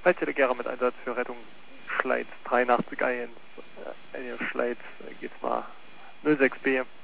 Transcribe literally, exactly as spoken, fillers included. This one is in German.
Leitstelle mit Einsatz für Rettung Schleiz dreiundachtzig eins. Äh, Schleiz, äh, geht's mal null sechs B.